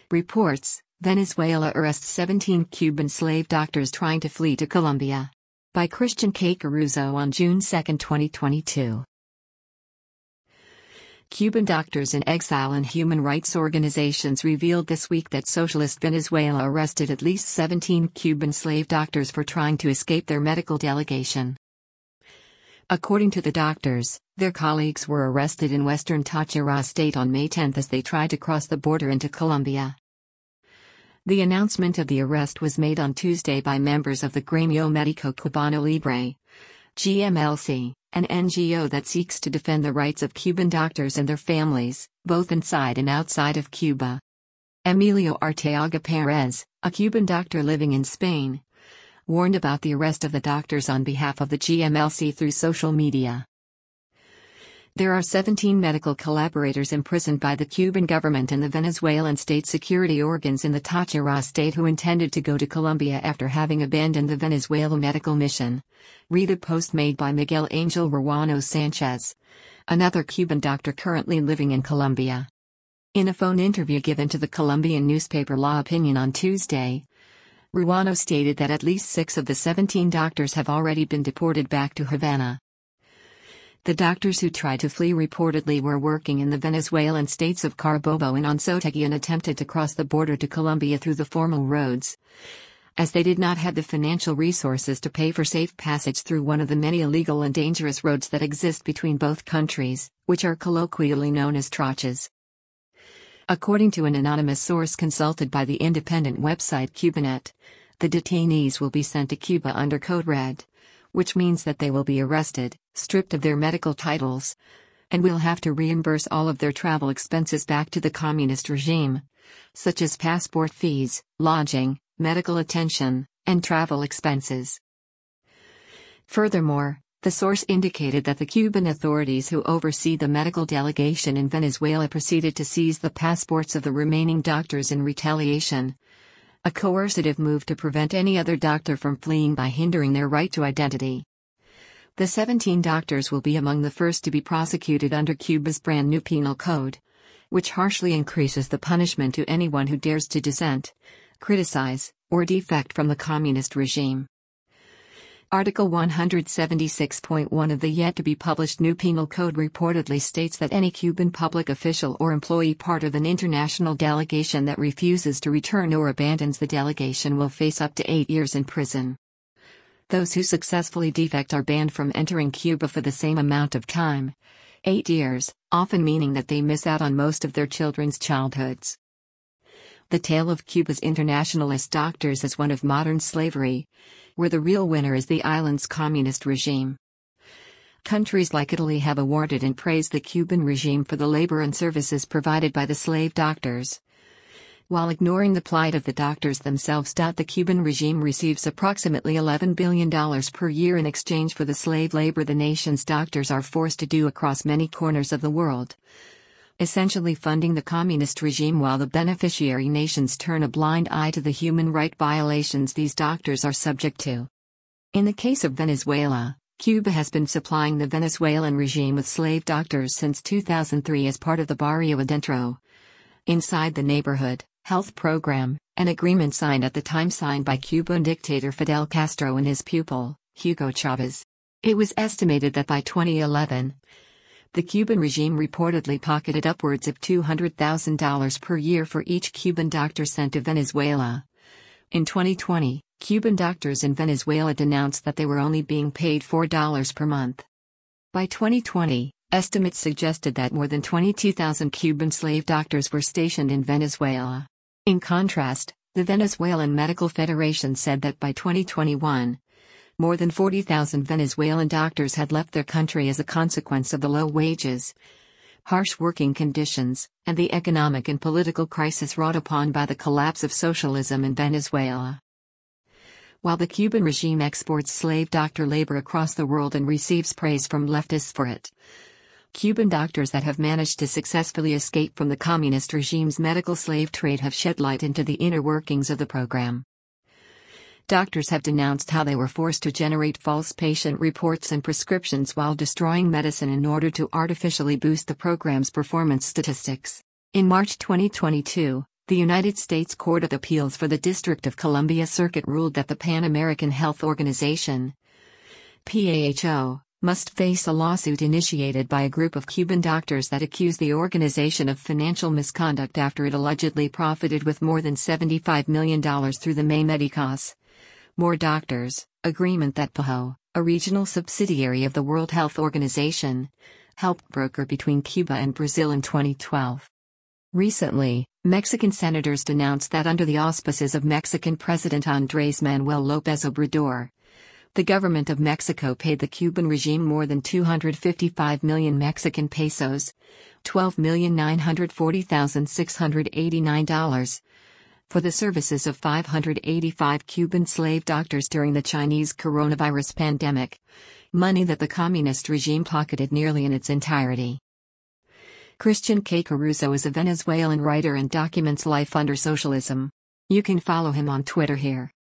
Reports: Venezuela arrests 17 Cuban slave doctors trying to flee to Colombia. By Christian K. Caruso on June 2, 2022. Cuban doctors in exile and human rights organizations revealed this week that Socialist Venezuela arrested at least 17 Cuban slave doctors for trying to escape their medical delegation. According to the doctors, their colleagues were arrested in western Táchira state on May 10 as they tried to cross the border into Colombia. The announcement of the arrest was made on Tuesday by members of the Gremio Médico Cubano Libre, GMLC, an NGO that seeks to defend the rights of Cuban doctors and their families, both inside and outside of Cuba. Emilio Arteaga Perez, a Cuban doctor living in Spain, warned about the arrest of the doctors on behalf of the GMLC through social media. There are 17 medical collaborators imprisoned by the Cuban government and the Venezuelan state security organs in the Táchira state who intended to go to Colombia after having abandoned the Venezuela medical mission. Read a post made by Miguel Angel Ruano Sanchez, another Cuban doctor currently living in Colombia. In a phone interview given to the Colombian newspaper La Opinion on Tuesday, Ruano stated that at least 6 of the 17 doctors have already been deported back to Havana. The doctors who tried to flee reportedly were working in the Venezuelan states of Carabobo and Anzoátegui and attempted to cross the border to Colombia through the formal roads, as they did not have the financial resources to pay for safe passage through one of the many illegal and dangerous roads that exist between both countries, which are colloquially known as trochas. According to an anonymous source consulted by the independent website Cubanet, the detainees will be sent to Cuba under Code Red, which means that they will be arrested, stripped of their medical titles, and will have to reimburse all of their travel expenses back to the communist regime, such as passport fees, lodging, medical attention, and travel expenses. Furthermore, the source indicated that the Cuban authorities who oversee the medical delegation in Venezuela proceeded to seize the passports of the remaining doctors in retaliation, a coercive move to prevent any other doctor from fleeing by hindering their right to identity. The 17 doctors will be among the first to be prosecuted under Cuba's brand new penal code, which harshly increases the punishment to anyone who dares to dissent, criticize, or defect from the communist regime. Article 176.1 of the yet-to-be-published new penal code reportedly states that any Cuban public official or employee part of an international delegation that refuses to return or abandons the delegation will face up to 8 years in prison. Those who successfully defect are banned from entering Cuba for the same amount of time, 8 years, often meaning that they miss out on most of their children's childhoods. The tale of Cuba's internationalist doctors is one of modern slavery, where the real winner is the island's communist regime. Countries like Italy have awarded and praised the Cuban regime for the labor and services provided by the slave doctors, while ignoring the plight of the doctors themselves. The Cuban regime receives approximately $11 billion per year in exchange for the slave labor the nation's doctors are forced to do across many corners of the world, essentially funding the communist regime while the beneficiary nations turn a blind eye to the human rights violations these doctors are subject to. In the case of Venezuela, Cuba has been supplying the Venezuelan regime with slave doctors since 2003 as part of the Barrio Adentro, Inside the Neighborhood, health program, an agreement signed at the time by Cuban dictator Fidel Castro and his pupil, Hugo Chavez. It was estimated that by 2011, the Cuban regime reportedly pocketed upwards of $200,000 per year for each Cuban doctor sent to Venezuela. In 2020, Cuban doctors in Venezuela denounced that they were only being paid $4 per month. By 2020, estimates suggested that more than 22,000 Cuban slave doctors were stationed in Venezuela. In contrast, the Venezuelan Medical Federation said that by 2021, more than 40,000 Venezuelan doctors had left their country as a consequence of the low wages, harsh working conditions, and the economic and political crisis wrought upon by the collapse of socialism in Venezuela. While the Cuban regime exports slave doctor labor across the world and receives praise from leftists for it, Cuban doctors that have managed to successfully escape from the communist regime's medical slave trade have shed light into the inner workings of the program. Doctors have denounced how they were forced to generate false patient reports and prescriptions while destroying medicine in order to artificially boost the program's performance statistics. In March 2022, The United States Court of Appeals for the District of Columbia Circuit ruled that the Pan American Health Organization, PAHO, must face a lawsuit initiated by a group of Cuban doctors that accuse the organization of financial misconduct after it allegedly profited with more than $75 million through the May Medicos More Doctors agreement that PAHO, a regional subsidiary of the World Health Organization, helped broker between Cuba and Brazil in 2012. Recently, Mexican senators denounced that under the auspices of Mexican President Andrés Manuel López Obrador, the government of Mexico paid the Cuban regime more than 255 million Mexican pesos, $12,940,689, for the services of 585 Cuban slave doctors during the Chinese coronavirus pandemic, money that the communist regime pocketed nearly in its entirety. Christian K. Caruso is a Venezuelan writer and documents life under socialism. You can follow him on Twitter here.